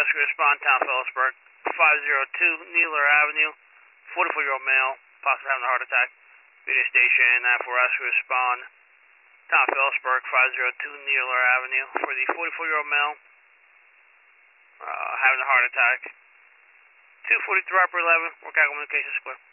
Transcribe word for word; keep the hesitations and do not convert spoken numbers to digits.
rescue respond, town Phillipsburg, five oh two Needler Avenue, forty-four-year-old male, possibly having a heart attack. Radio station, nine four rescue respond, town Phillipsburg, five oh two Needler Avenue, for the forty-four-year-old male, uh, having a heart attack. two forty-three Upper eleven, work out communications clear.